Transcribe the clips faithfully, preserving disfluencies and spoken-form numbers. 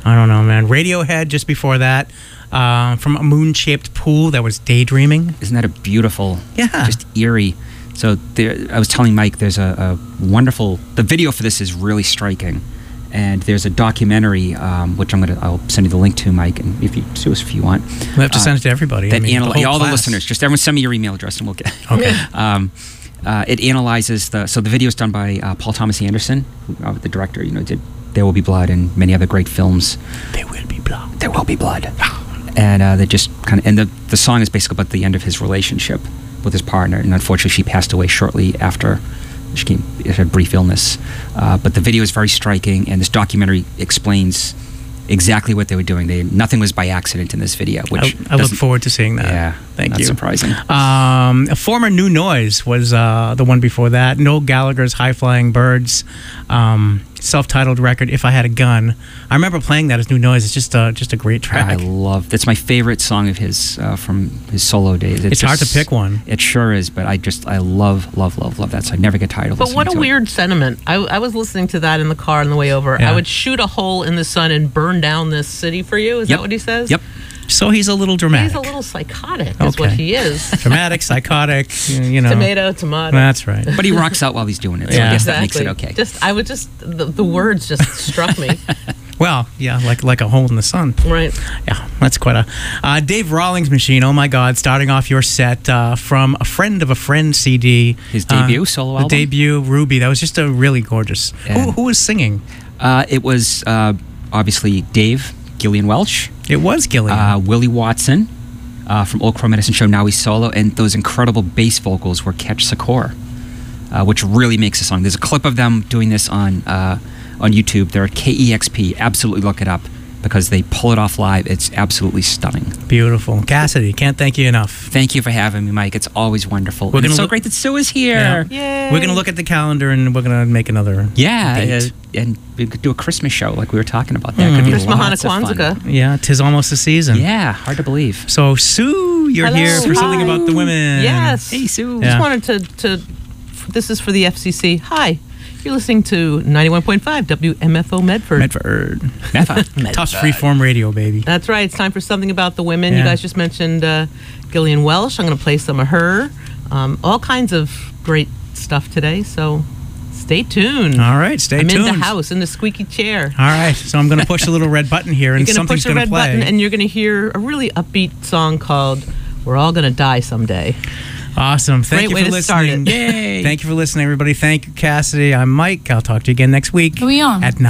I don't know, man. Radiohead just before that. Uh, from a moon-shaped pool that was daydreaming. Isn't that a beautiful, yeah, just eerie. So there, I was telling Mike, there's a, a wonderful, the video for this is really striking. And there's a documentary, um, which I'm gonna, I'll send you the link to, Mike, and if you do this if you want. We have to uh, send it to everybody. That I mean, anal- the yeah, all class. the listeners, just everyone send me your email address and we'll get. Okay. um, uh, it analyzes the, so the video is done by uh, Paul Thomas Anderson, who, uh, the director, you know, did There Will Be Blood and many other great films. There will be blood. There will be blood. And uh, they just kind of, and the, the song is basically about the end of his relationship with his partner, and unfortunately she passed away shortly after. She came, had a brief illness. Uh, but the video is very striking, and this documentary explains exactly what they were doing. They, nothing was by accident in this video. Which I, I look forward to seeing that. Yeah, thank not you. Surprising. Um, a former New Noise was uh, the one before that. Noel Gallagher's High Flying Birds, um, self-titled record. If I Had a Gun. I remember playing that as New Noise. It's just a just a great track. I love. That's my favorite song of his uh, from his solo days. It's, it's hard just, to pick one. It sure is, but I just I love love love love that. So I never get tired of But listening what a to weird it. sentiment. I, I was listening to that in the car on the way over. Yeah. I would shoot a hole in the sun and burn down this city for you. Is Yep. that what he says? Yep. So he's a little dramatic. He's a little psychotic, is what Okay. he is. Dramatic, psychotic, you know. Tomato, tomato. That's right. But he rocks out while he's doing it. So Yeah. I guess Exactly. that makes it okay. Just, I would just, the, the words just struck me. Well, yeah, like like a hole in the sun. Right. Yeah, that's quite a... Uh, Dave Rawlings Machine, oh my God, starting off your set uh, from A Friend of a Friend C D. His debut uh, solo the album? debut, Ruby. That was just a really gorgeous... Who, And- who was singing? Uh, it was uh, obviously Dave, Gillian Welch, It was Gillian. uh, Willie Watson uh, from Old Crow Medicine Show. Now he's solo, and those incredible bass vocals were Ketch Sikor, uh, which really makes the song. There's a clip of them doing this on uh, on YouTube. They're at K E X P. Absolutely look it up because they pull it off live. It's absolutely stunning. Beautiful. Cassidy, can't thank you enough. Thank you for having me, Mike. It's always wonderful. We're And it's gonna so look- great that Sue is here. Yeah. Yay. We're going to look at the calendar and we're going to make another Yeah, date. uh, and we could do a Christmas show like we were talking about. That could be Chris Mahana lots of fun. Kwanzaa. Yeah, 'tis almost the season. Yeah, hard to believe. So, Sue, you're Hello. here for something Hi. about the women. Yes. Hey, Sue. Yeah. Just wanted to, to, this is for the F C C. Hi. You're listening to ninety-one point five W M F O Medford. Medford. Medford. Tough freeform radio, baby. That's right. It's time for something about the women. Yeah. You guys just mentioned uh, Gillian Welch. I'm going to play some of her. Um, all kinds of great stuff today. So stay tuned. All right, stay I'm tuned. in the house in the squeaky chair. All right, so I'm going to push a little red button here, and You're going to something's push a going red to play. button, and you're going to hear a really upbeat song called "We're All Going to Die Someday." Awesome. Thank Great you way for to start listening. it. Yay. Thank you for listening, everybody. Thank you, Cassidy. I'm Mike. I'll talk to you again next week Are we on? at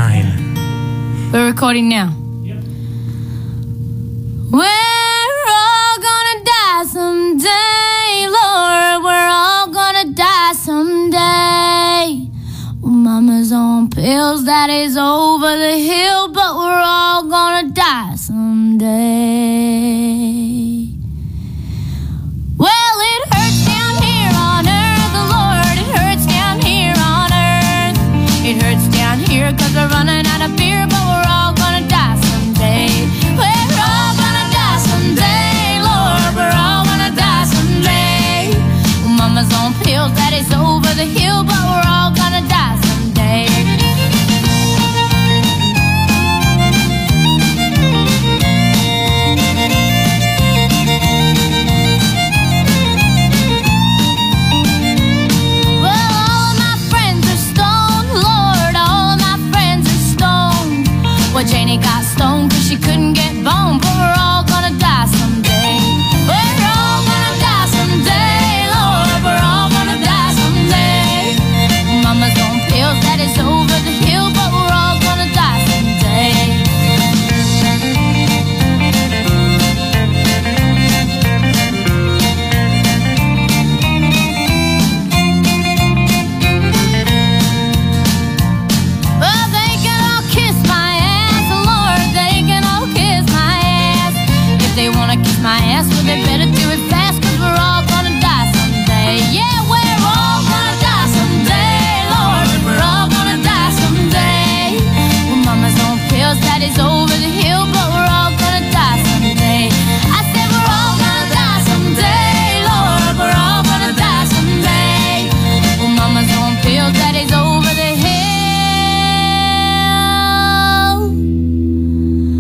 nine. We're recording now. We're all gonna die someday, Lord. We're all gonna die someday. Well, Mama's on pills, Daddy's over the hill, but we're all gonna die someday. Well, it hurts down here on earth, Lord. It hurts down here on earth. It hurts down here 'cause we're running out of beer, but we're all gonna die someday. We're all gonna die someday, Lord. We're all gonna die someday. Well, Mama's on pills, Daddy's over the hill, but we're all gonna die someday. Well, all of my friends are stoned, Lord. All of my friends are stoned. Well, Janie got stoned 'cause she couldn't get bone, but we're all gonna die someday. We're all gonna die someday, Lord. We're all gonna die someday. Mama's on pills, Daddy's over the hill, but we're all gonna die someday. Well, they can all kiss my ass, Lord. They can all kiss my ass. If they wanna kiss my ass, well, they better do it fast, 'cause we're all gonna die someday. Yeah, we're all gonna die someday, Lord. We're all gonna die someday. Well, Mama's on pills, Daddy's over the hill, but we're all gonna die someday. I said we're all gonna die someday, Lord. We're all gonna die someday. Well, Mama's on pills, Daddy's over the hill. We're all gonna die someday, Lord. We're all gonna die someday. Well, Mama's on pills, Daddy's over the hill, but we're all gonna die someday. I said we're all gonna die someday, Lord. We're all gonna die someday. Well, Mama's on pills, Daddy's over the hill, but we're all gonna die someday. Well, Mama's on pills, Daddy's over the hill, but we're all gonna die someday.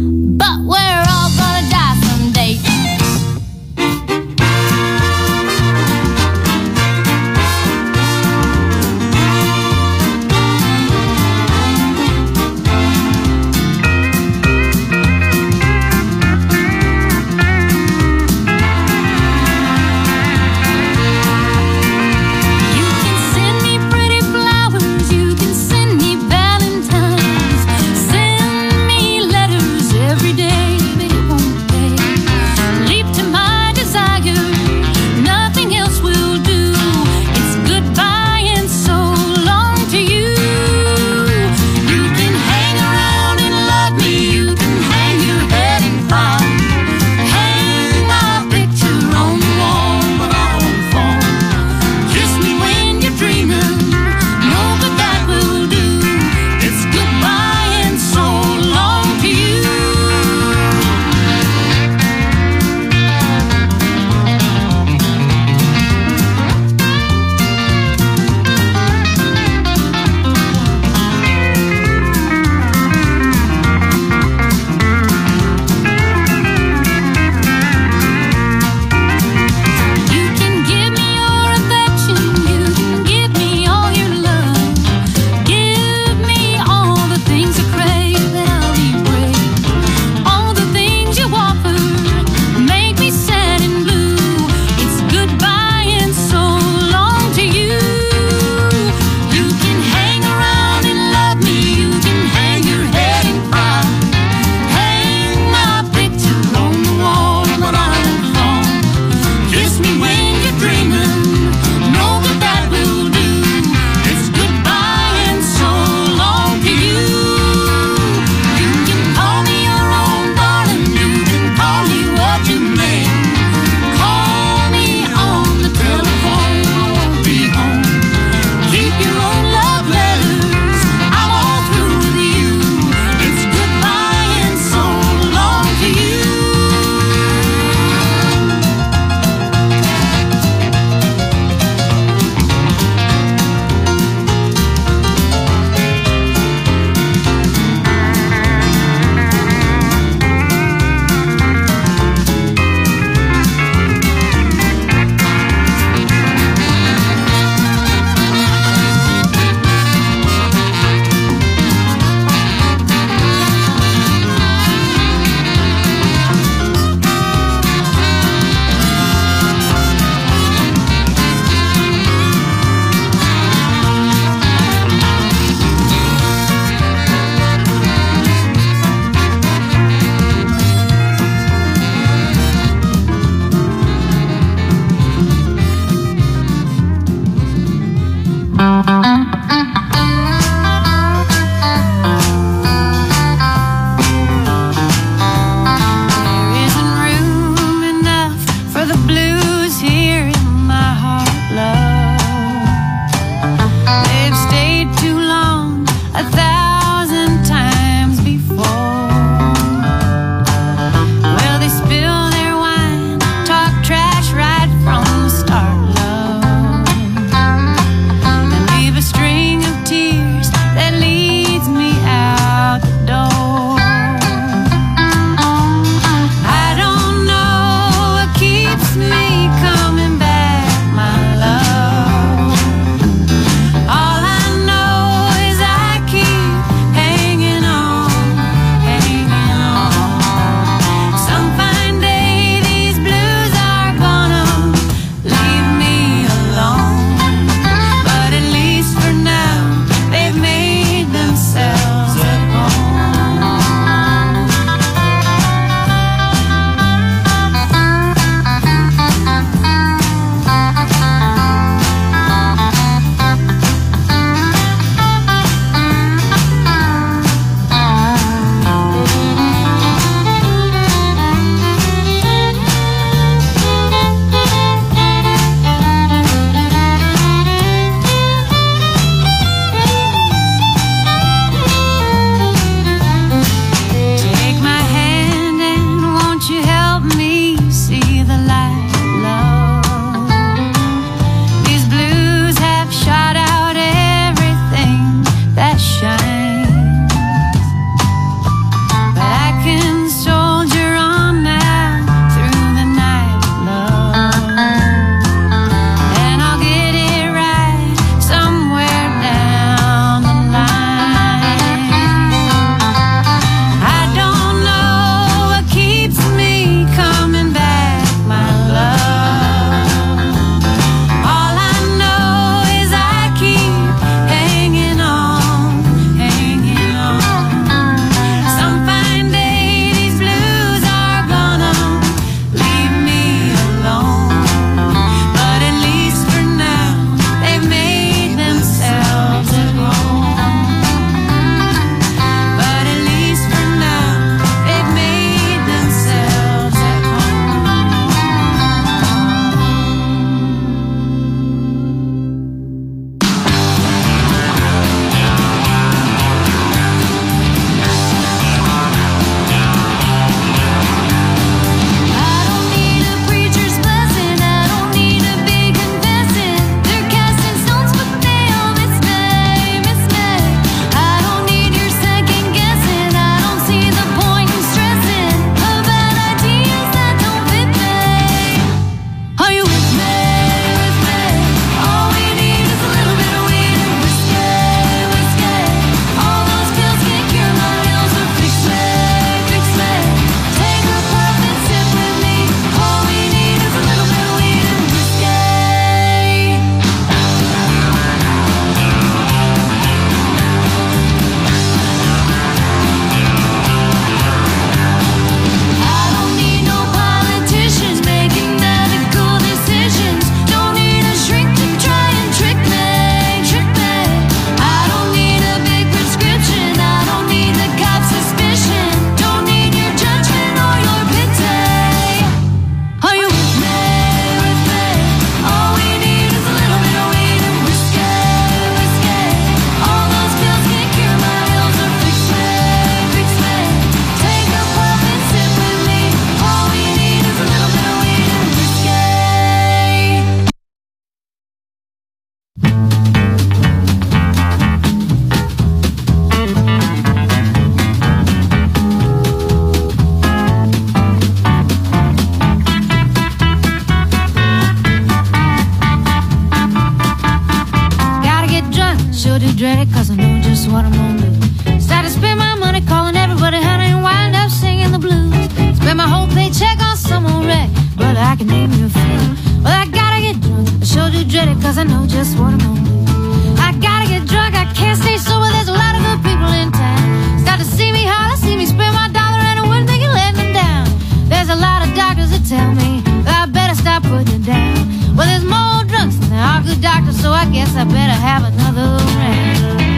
can name you a few. Well, I gotta get drunk, I sure do dread it, cause I know just what I'm gonna do. I gotta get drunk, I can't stay sober, there's a lot of good people in town. Start to see me holler, see me spend my dollar, and I wouldn't think of letting them down. There's a lot of doctors that tell me that I better stop putting it down. Well, there's more drunks than there are good doctors, so I guess I better have another round.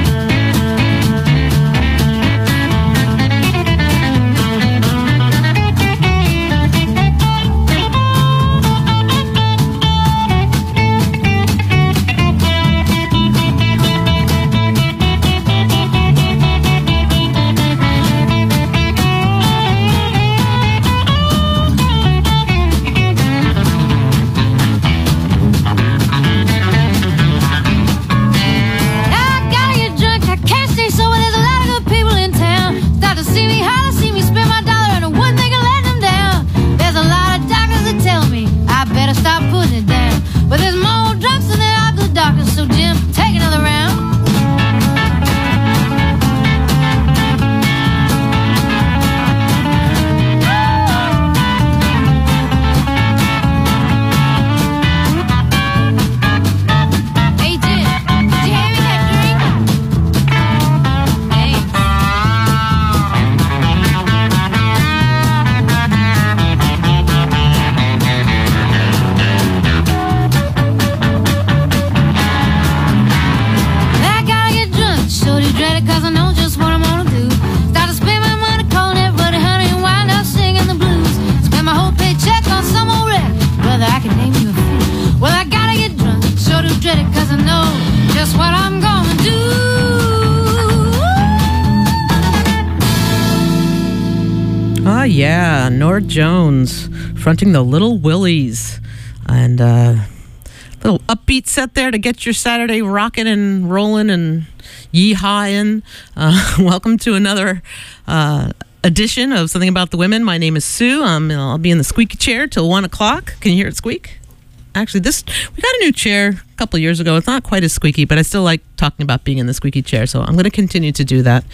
Ah, yeah, Norah Jones fronting the Little Willies, and uh, little upbeat set there to get your Saturday rocking and rolling and yee-hawing. Uh, welcome to another uh, edition of Something About the Women. My name is Sue. Um, I'll be in the squeaky chair till one o'clock. Can you hear it squeak? Actually, this we got a new chair a couple of years ago. It's not quite as squeaky, but I still like talking about being in the squeaky chair, so I'm going to continue to do that.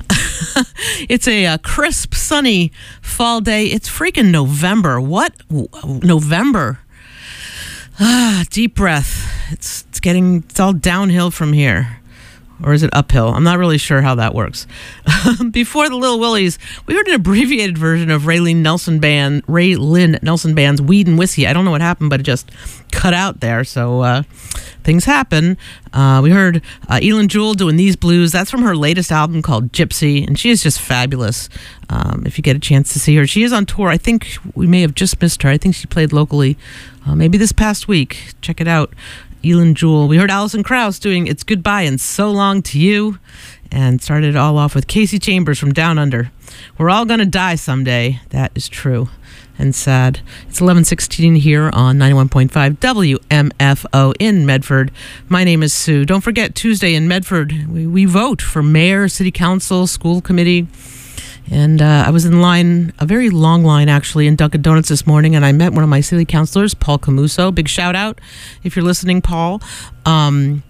It's a, a crisp, sunny fall day. It's freaking November. What? November. Ah, deep breath. It's it's getting it's all downhill from here. Or is it uphill? I'm not really sure how that works. Before the Little Willies, we heard an abbreviated version of Ray Lynn Nelson Band, Ray Lynn Nelson Band's Weed and Whiskey. I don't know what happened, but it just cut out there. So uh, things happen. Uh, we heard uh, Elin Jewell doing These Blues. That's from her latest album called Gypsy, and she is just fabulous. Um, if you get a chance to see her, she is on tour. I think we may have just missed her. I think she played locally, uh, maybe this past week. Check it out. Elin Jewell. We heard Alison Krauss doing It's Goodbye and So Long to You, and started it all off with Casey Chambers from Down Under. We're all going to die someday. That is true and sad. It's eleven sixteen here on ninety-one point five W M F O in Medford. My name is Sue. Don't forget, Tuesday in Medford, we, we vote for mayor, city council, school committee. And uh, I was in line, a very long line actually, in Dunkin' Donuts this morning, and I met one of my city councilors, Paul Camuso. Big shout out if you're listening, Paul. Um,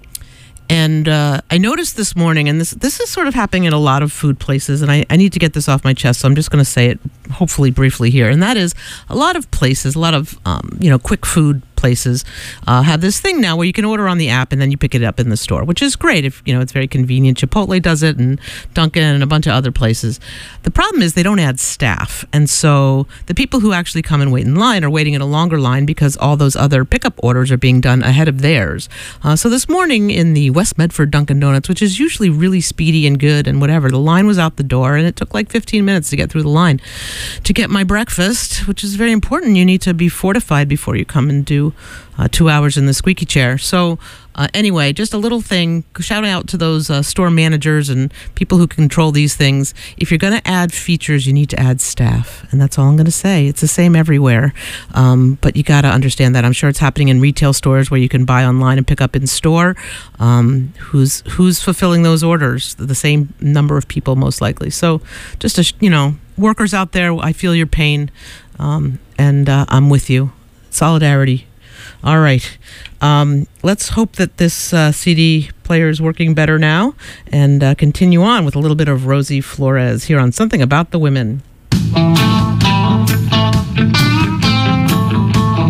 and uh, I noticed this morning, and this this is sort of happening in a lot of food places, and I, I need to get this off my chest, so I'm just going to say it hopefully briefly here. And that is, a lot of places, a lot of um, you know, quick food places uh, have this thing now where you can order on the app and then you pick it up in the store, which is great. If you know, it's very convenient. Chipotle does it, and Dunkin' and a bunch of other places. The problem is they don't add staff, and so the people who actually come and wait in line are waiting in a longer line because all those other pickup orders are being done ahead of theirs. Uh, so this morning in the West Medford Dunkin' Donuts, which is usually really speedy and good and whatever, the line was out the door, and it took like fifteen minutes to get through the line to get my breakfast, which is very important. You need to be fortified before you come and do Uh, two hours in the squeaky chair. So uh, anyway, just a little thing, shout out to those uh, store managers and people who control these things. If you're going to add features, you need to add staff. And that's all I'm going to say. It's the same everywhere. Um, but you got to understand that. I'm sure it's happening in retail stores where you can buy online and pick up in store. Um, who's who's fulfilling those orders? The same number of people, most likely. So just, a, you know, workers out there, I feel your pain. Um, and uh, I'm with you. Solidarity. All right. Um, let's hope that this uh, C D player is working better now, and uh, continue on with a little bit of Rosie Flores here on Something About the Women.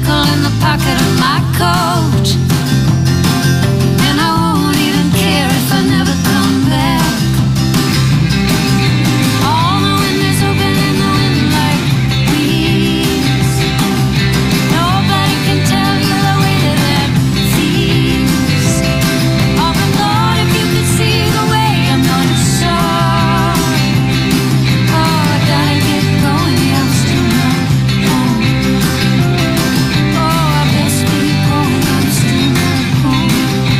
nickel in the pocket of my coat. And I won't even care if I never come back. All the windows open and the wind like weeds. Nobody can tell you the way to that seas. Oh, but Lord, if you could see the way I'm gonna soar. Oh, I gotta get going, yeah, I'm still not home. Oh, I best be going, I'm still not home.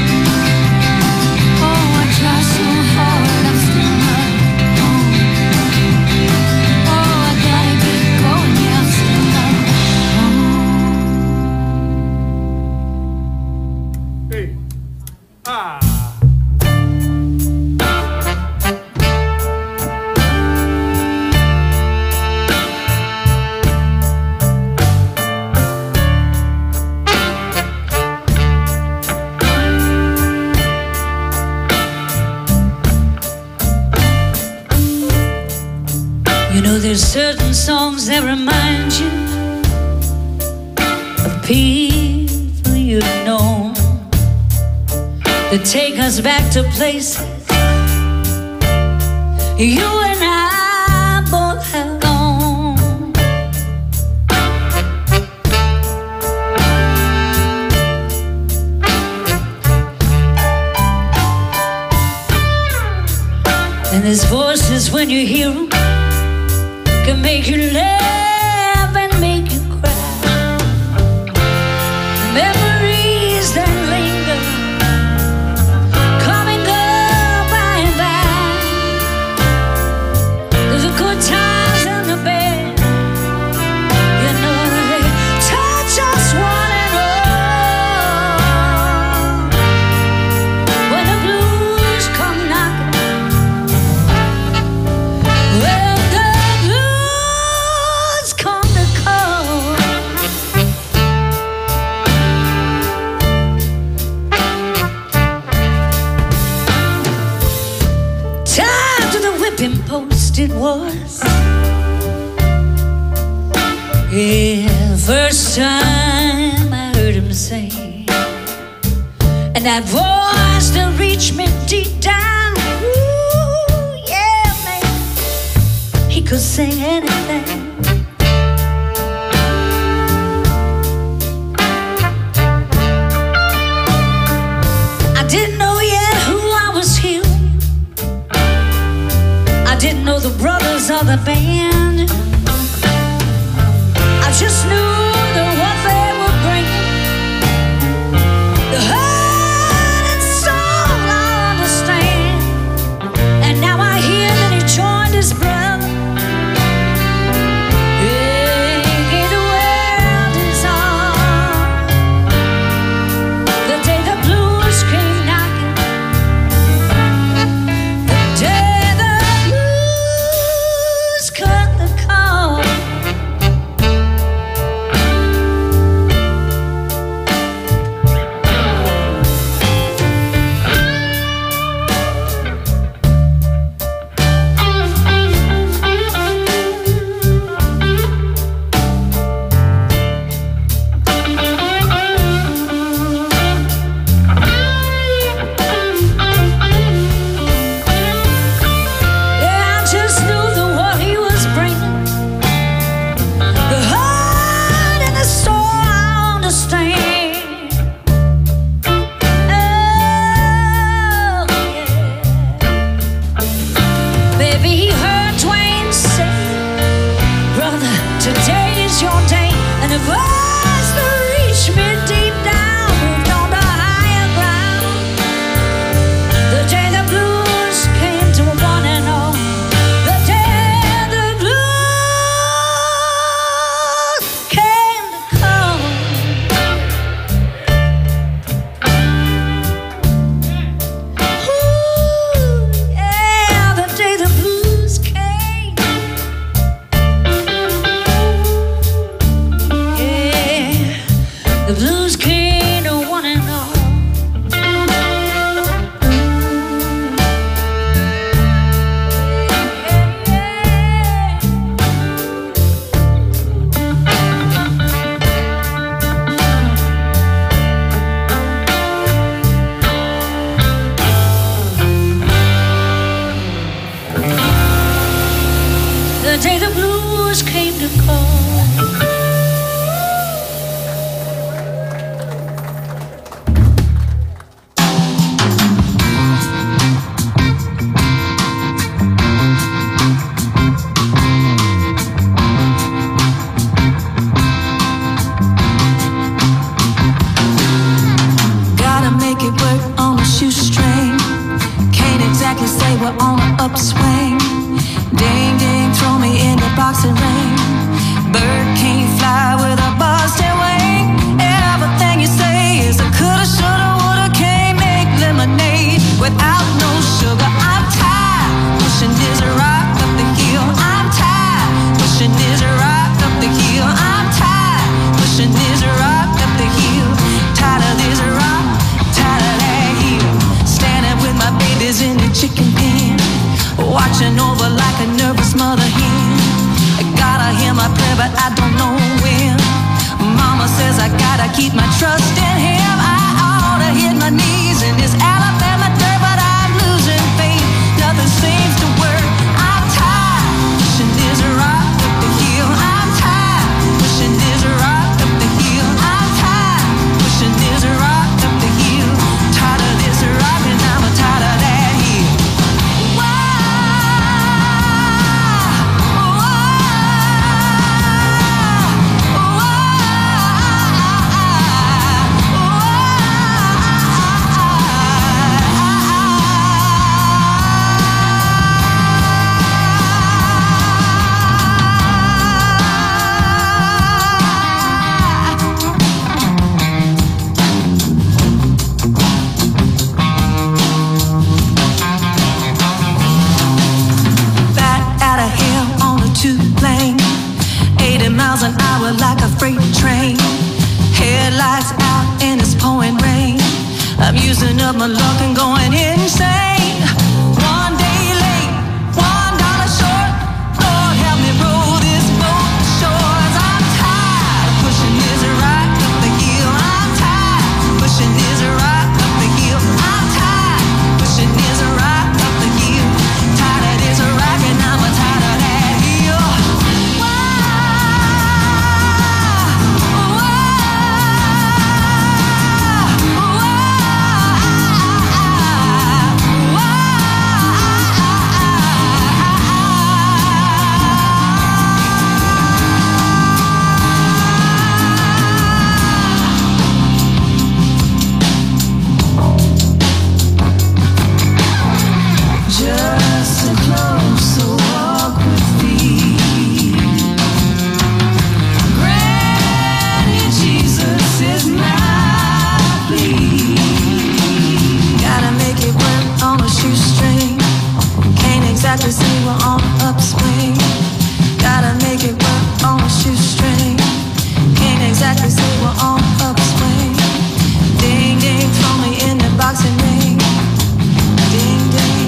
Oh, I try so hard, I'm still not home. Oh, I gotta get going, yeah, I'm still not home. Hey. Ah. You know, there's certain songs that remind you of people you've known, that take us back to places you and I both have gone. And there's voices when you hear them can make you laugh and make you cry. Memories that linger, come and go by and by. There's the good times and the bad. You know they touch us one and all. When the blues come knocking, well, the blues come to call. Tied to the whipping post it was. Yeah, first time I heard him say, and that voice that reached me deep down. Ooh, yeah, man, he could sing anything. I didn't know yet who I was hearing. I didn't know the brothers of the band. I just knew that what they were bringing, the hurt and soul I understand. And now I hear that he joined his brother. Yeah, gave the world his arm. The day the blues came knocking, the day the blues cut the call. on an upswing. Ding, ding, throw me in the boxing ring. Bird can't fly with a busted wing. Everything you say is a coulda, shoulda, woulda, can't make lemonade without no sugar. I'm tired, pushing this rock up the hill. I'm tired, pushing this rock up the hill. I'm tired, pushing this rock up the hill. Tired of this rock, tired of that hill. Standing with my babies in the chicken pen, watching over like a nervous mother hen. I gotta hear my prayer, but I don't know when. Mama says I gotta keep my trust in him. I ought to hit my knees in this Alabama dirt, but I'm losing faith. Nothing seems to work. I'm tired, pushing this rock up the hill. I'm tired, pushing this rock up the hill. I'm tired, pushing this rock up the hill. Tired of this rock and I'm tired of that hill. Miles an hour like a freight train. Headlights out and it's pouring rain. I'm using up my luck and going insane. One day late, one dollar short. Lord help me row this boat to shores. I'm tired of pushing this rock up the hill. I'm tired pushing this rock up the hill. I'm tired pushing this rock up the hill. Tired of this rock and I'm tired of that hill. Just a closer walk with thee. Granny, Jesus is my plea. Gotta make it work on a shoestring. Can't exactly say we're on an upswing. Gotta make it work on a shoestring. Can't exactly say we're on an upswing. Ding, ding, throw me in the boxing ring. Ding, ding.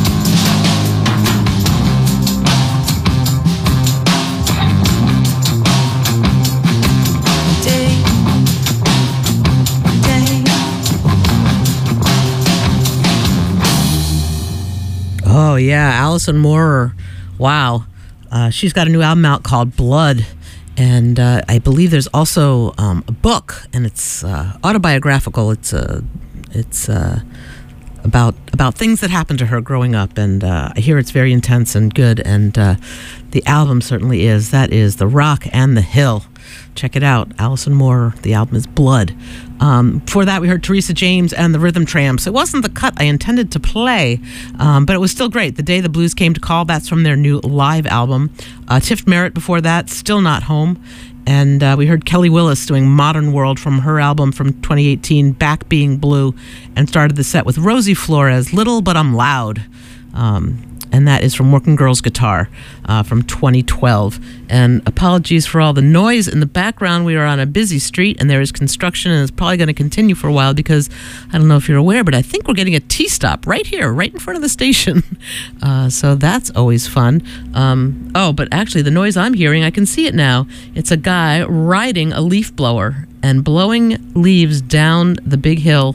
Oh, yeah, Alison Moorer. Wow. Uh, she's got a new album out called Blood. And uh, I believe there's also um, a book, and it's uh, autobiographical. It's uh, it's uh, about about things that happened to her growing up. And uh, I hear it's very intense and good. And uh, the album certainly is. That is The Rock and the Hill. Check it out. Alison Moorer. The album is Blood. Um, before that, we heard Teresa James and the Rhythm Tramps. It wasn't the cut I intended to play, um, but it was still great. The Day the Blues Came to Call, that's from their new live album. Uh, Tiff Merritt before that, Still Not Home. And uh, we heard Kelly Willis doing Modern World from her album from twenty eighteen, Back Being Blue, and started the set with Rosie Flores, Little But I'm Loud. Um, and that is from Working Girls Guitar uh, from twenty twelve. And apologies for all the noise in the background. We are on a busy street, and there is construction, and it's probably going to continue for a while because, I don't know if you're aware, but I think we're getting a T-stop right here, right in front of the station. Uh, so that's always fun. Um, oh, but actually, the noise I'm hearing, I can see it now. It's a guy riding a leaf blower and blowing leaves down the big hill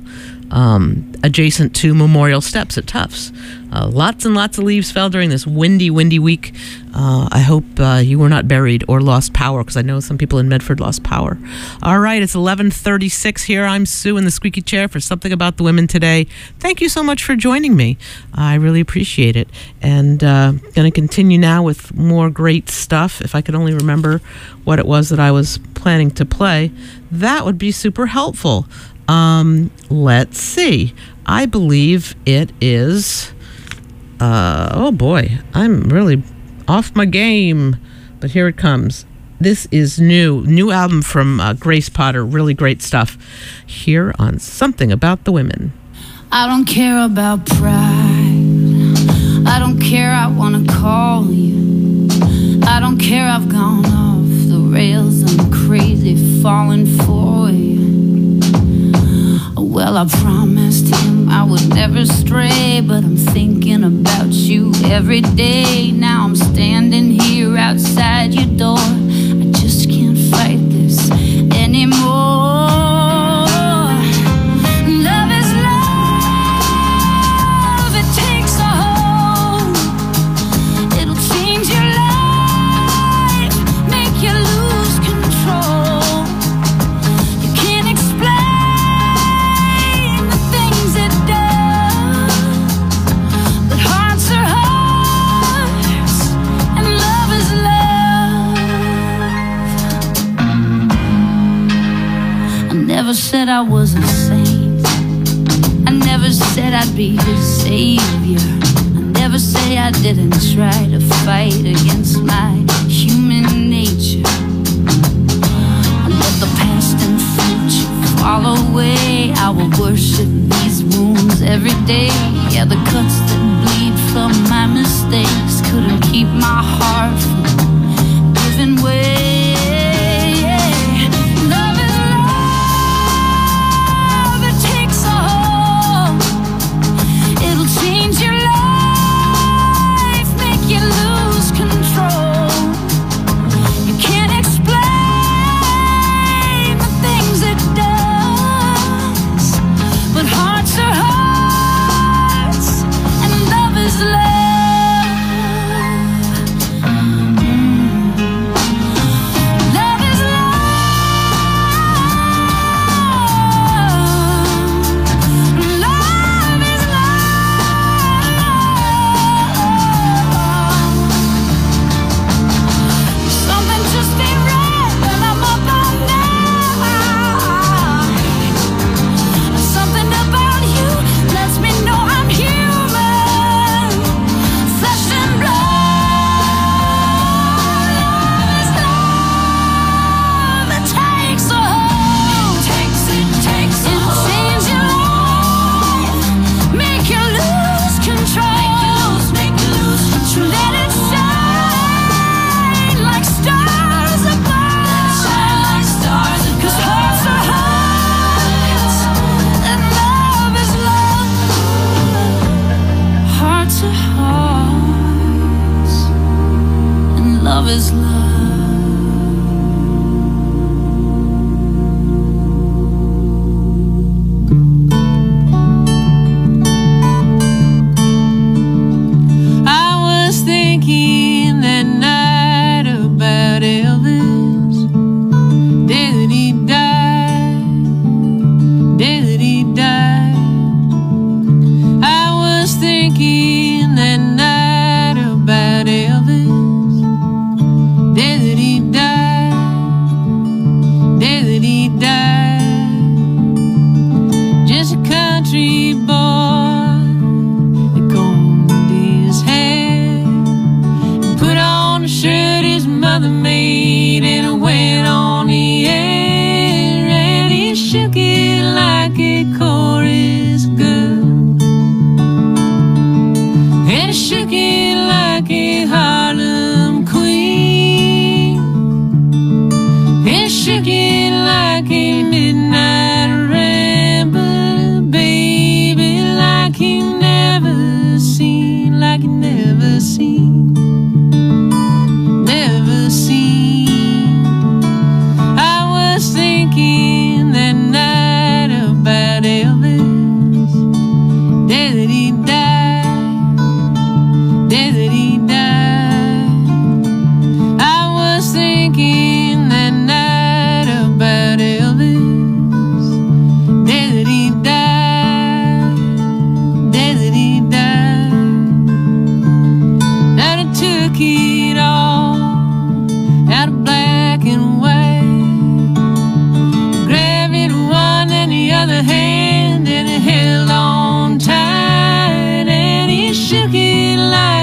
Um, adjacent to Memorial Steps at Tufts. Uh, lots and lots of leaves fell during this windy, windy week. Uh, I hope uh, you were not buried or lost power, because I know some people in Medford lost power. All right, it's eleven thirty-six here. I'm Sue in the squeaky chair for Something About the Women today. Thank you so much for joining me. I really appreciate it. And uh, going to continue now with more great stuff. If I could only remember what it was that I was planning to play, that would be super helpful. Um, let's see. I believe it is Uh, oh boy, I'm really off my game, but here it comes. This is new, new album from uh, Grace Potter. Really great stuff here on Something About the Women. I don't care about pride. I don't care, I wanna call you. I don't care, I've gone off the rails. I'm crazy falling for you. Well, I promised him I would never stray, but I'm thinking about you every day. Now I'm standing here outside your door. I just can't fight this anymore. Love is love, it takes a hold. It'll change your life, make you lose control. You can't explain the things it does, but hearts are hearts, and love is love. I never said I was a saint. I never said I'd be his savior. I never say I didn't try to fight against my human nature. I let the past and future fall away. I will worship these wounds every day. Yeah, the cuts that bleed from my mistakes couldn't keep my heart from giving way. Love is love, it takes a hold. It'll change your life, make you lose control. You can't explain the things it does, but hearts are hearts, and love is love. Love is love. Love is love. Something just ain't right when I'm up all night. Something about you lets me know I'm human, flesh and blood. Love is love, it takes a hold. It takes, it takes a hold. It'll change your life, make you lose control. Make you lose control. Let it shine like stars above. Shine like stars above. 'Cause hearts are hearts, and love is love. Hearts are hearts, and love is love. I was thinking that night about Elvis. Did he die? Did he die? I was thinking that night about Elvis. Did he die? Did he die? Just a country boy that combed his hair and put on a shirt his mother made and went on the air, and he shook it like a chorus girl, and he shook it like a Harlem queen, and he shook it like a midnight rambler, baby, like he never seen, like he never seen, never seen.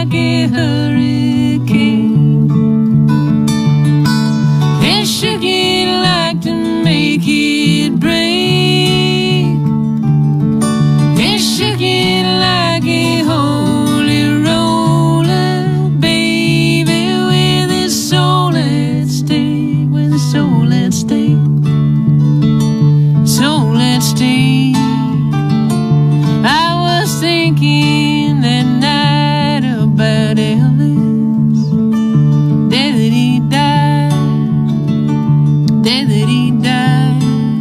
like a hurricane. It shook it like to make it break. It shook it like a holy roller, baby, with his soul at stake, with his soul at stake, soul at stake. I was thinking that night about Elvis, day that he died, day that he died.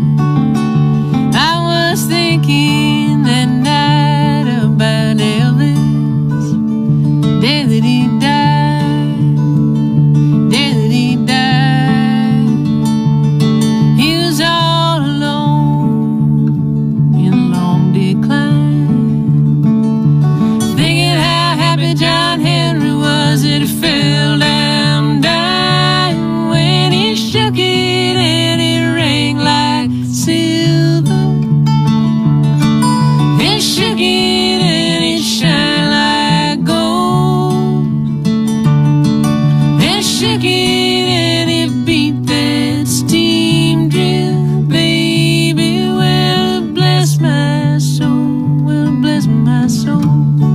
I was thinking that night about Elvis, day that he died, day that he died. He was all alone in a long decline, thinking how happy John Henry was that he fell down dying when he shook it and it rang like silver. It shook it and it shined like gold. It shook it and it beat that steam drill, baby. Well, bless my soul, well, bless my soul.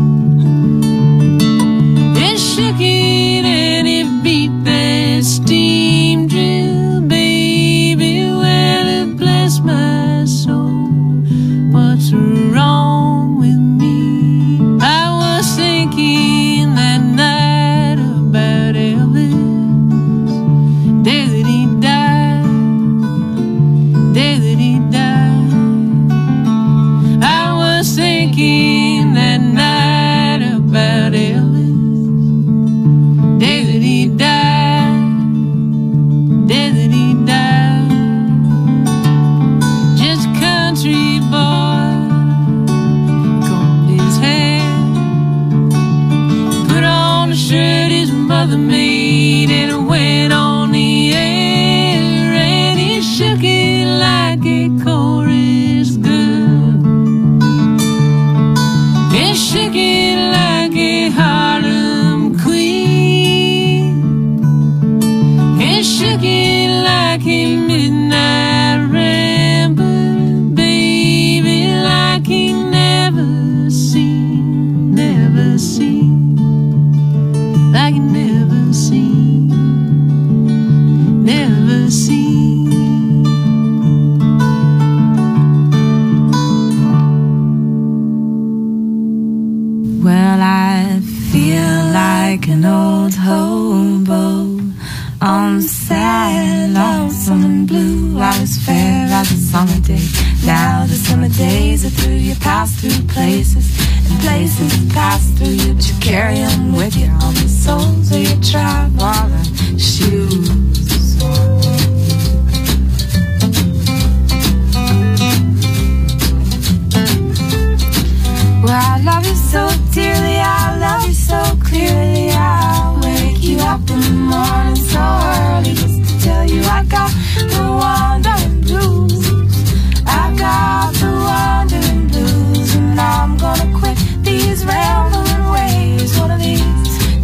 It shook it and it beat that steam drill, baby. Well, bless my soul. What's wrong with me? I was thinking that night about Elvis, day that he died, day that he died. I was thinking that night about Elvis, day that he died, day that he died. Just a country boy, combed his hair, put on a shirt his mother made, and went on the air, and he shook it like a chorus girl. It shook it like a Harlem queen. It shook it like a midnight ramble, baby, like he never seen, never seen, like he never seen, never seen. Well, I feel like an old hobo on sad, lonesome and blue. I was fair as a summer day. Now the summer days are through. You pass through places, and places pass through you. But you carry them with you on the soles of your traveling shoes. Well, I love you so dearly, I love you so clearly. I'll wake you up in the morning so early just to tell you I got the wandering blues. I got the wandering blues, and I'm gonna quit these rambling ways one of these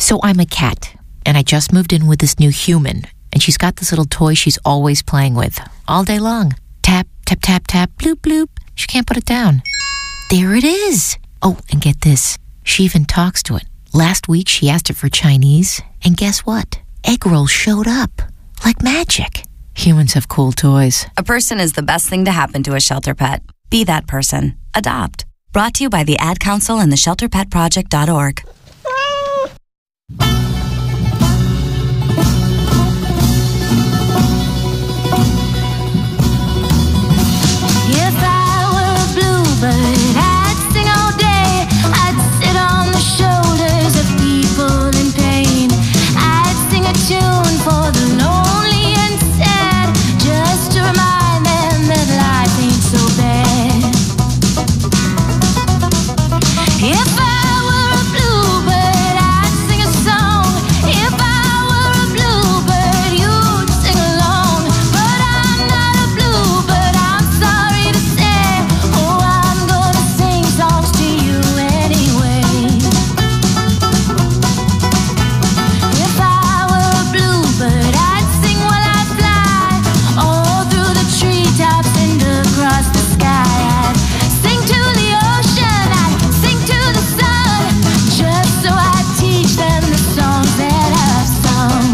So I'm a cat, and I just moved in with this new human, and she's got this little toy she's always playing with, all day long. Tap, tap, tap, tap, bloop, bloop. She can't put it down. There it is. Oh, and get this. She even talks to it. Last week, she asked it for Chinese, and guess what? Egg rolls showed up. Like magic. Humans have cool toys. A person is the best thing to happen to a shelter pet. Be that person. Adopt. Brought to you by the Ad Council and the shelter pet project dot org. If I were a bluebird, I'd sing all day. I'd sit on the shoulders of people in pain. I'd sing a tune for the lonely and sad, just to remind them that life ain't so bad. If I were a bluebird, I'd sing a song. If I were a bluebird, you'd sing along. But I'm not a bluebird, I'm sorry to say. Oh, I'm gonna sing songs to you anyway. If I were a bluebird, I'd sing while I fly, all through the treetops and across the sky. I'd sing to the ocean, I'd sing to the sun, just so I'd teach them the songs that I've sung.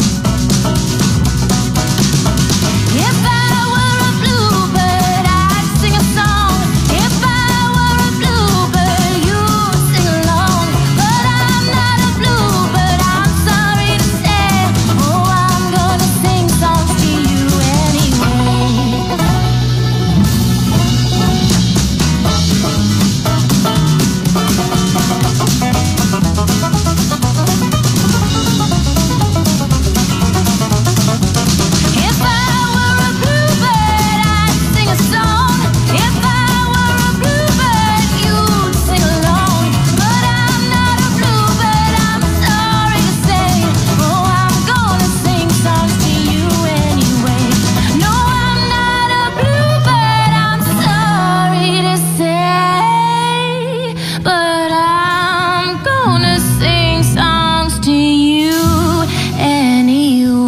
If I were a bluebird, I'd sing a song. If I were a bluebird, you'd sing along. But I'm not a bluebird, I'm sorry to say. Oh, I'm gonna sing songs to you anyway. If I were a bluebird, I'd sing a song. If I were a bluebird, you'd sing along. But I'm not a bluebird, I'm sorry to say. Oh, I'm gonna sing songs to you anyway. No, I'm not a bluebird, I'm sorry to say. But I'm gonna sing songs to you anyway.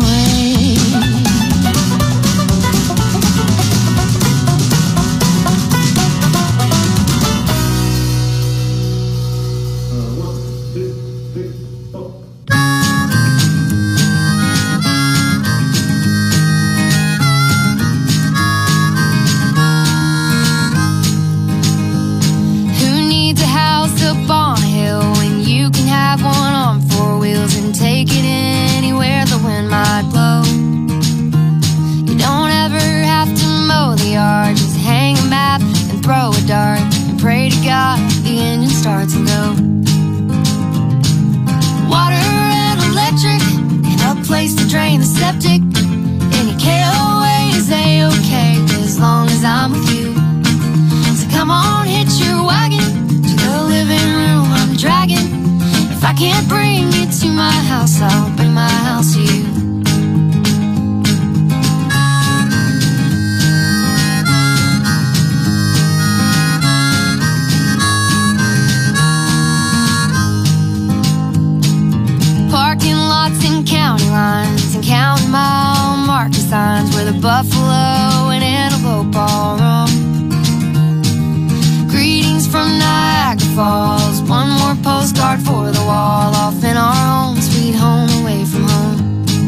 Who needs a house up on a hill when you can have one on four wheels and take it anywhere the wind might blow? You don't ever have to mow the yard, just hang a map and throw a dart and pray to God the engine starts and go. Water and electric and a place to drain the septic. Any K O A is A-okay as long as I'm with you. So come on, hitch your wagon to the living room I'm dragging. If I can't bring you to my house, I'll bring my house to you. Parking lots and county lines and county mile marker signs where the buffalo and antelope all roam. Greetings from Niagara Falls, one more postcard for the wall, off in our home, sweet home, away from home.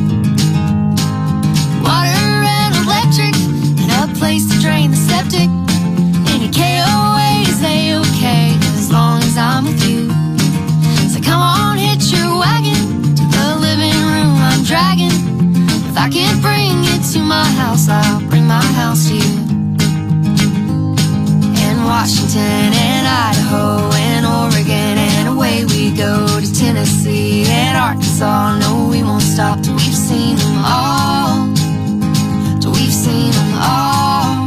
Water and electric and a place to drain the septic. Any K O A is A-okay as long as I'm with you. So come on, hitch your wagon to the living room I'm dragging. If I can't bring you to my house, I'll bring my house to you. And Washington and Idaho and Oregon and away we go to Tennessee and Arkansas. No, we won't stop till we've seen them all, till we've seen them all.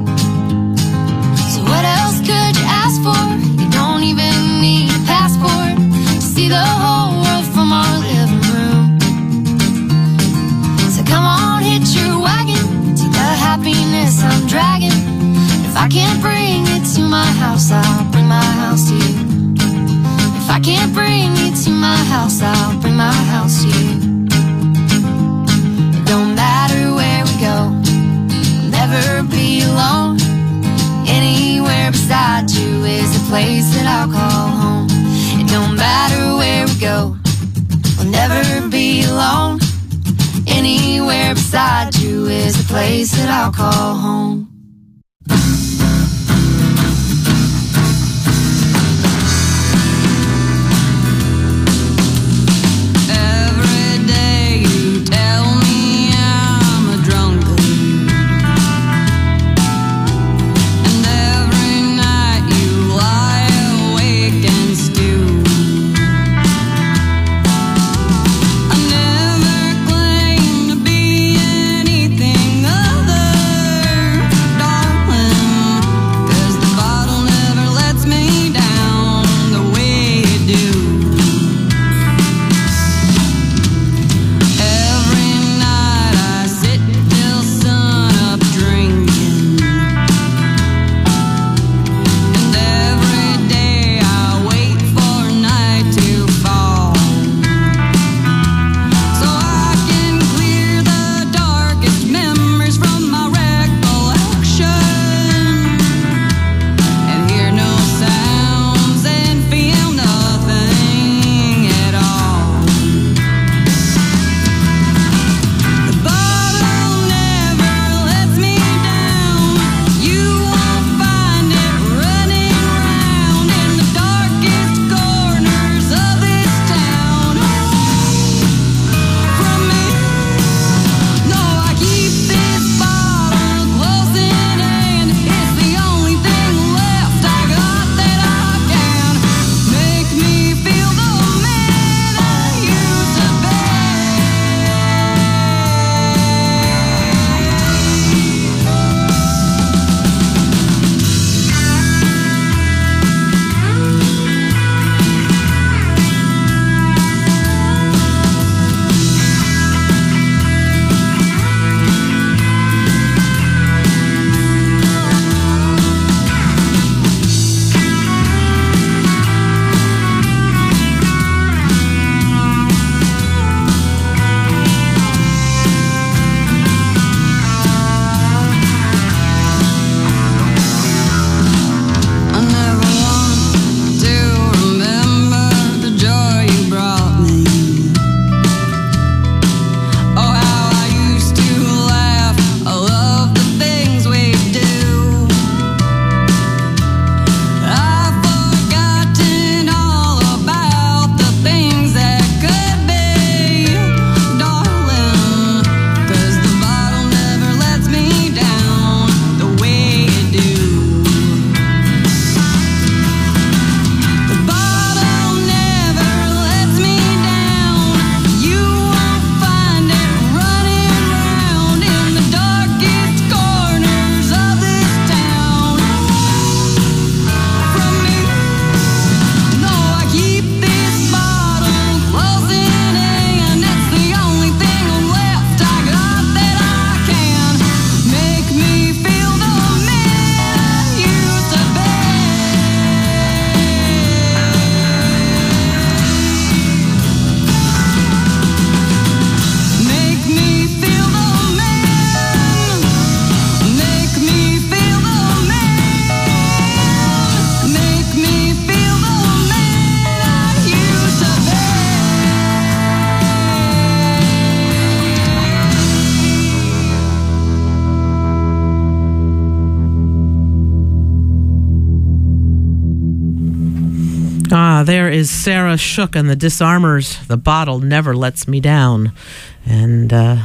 So what else could you ask for? You don't even need a passport to see the whole world from our living room. So come on, hitch your wagon to the happiness I'm dragging. If I can't bring it to my house, I'll bring my house to you. I can't bring you to my house, I'll bring my house to you. It don't matter where we go, I'll never be alone. Anywhere beside you is a place that I'll call home. It don't matter where we go, I'll never be alone. Anywhere beside you is a place that I'll call home. Ah, there is Sarah Shook and the Disarmers. The Bottle Never Lets Me Down. And uh,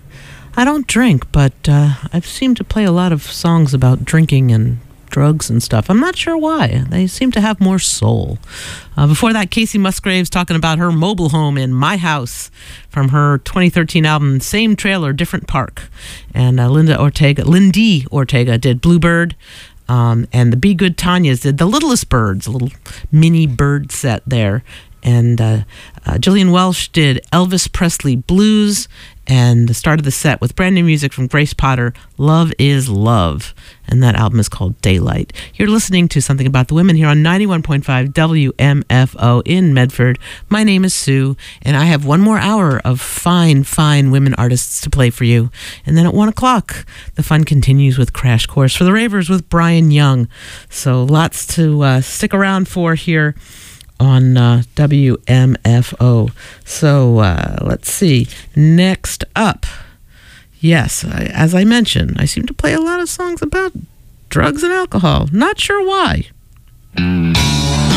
I don't drink, but uh, I've seemed to play a lot of songs about drinking and drugs and stuff. I'm not sure why. They seem to have more soul. Uh, before that, Casey Musgraves talking about her mobile home in My House from her twenty thirteen album, Same Trailer, Different Park. And uh, Linda Ortega, Lindy Ortega did Bluebird. Um, and the Be Good Tanyas did The Littlest Birds, a little mini bird set there. And uh, uh, Gillian Welsh did Elvis Presley Blues, and started the set with brand new music from Grace Potter, Love is Love. And that album is called Daylight. You're listening to Something About the Women here on ninety-one point five W M F O in Medford. My name is Sue, and I have one more hour of fine, fine women artists to play for you. And then at one o'clock, the fun continues with Crash Course for the Ravers with Brian Young. So lots to uh, stick around for here on uh, W M F O. So uh, let's see. Next up, yes, I, as I mentioned, I seem to play a lot of songs about drugs and alcohol. Not sure why.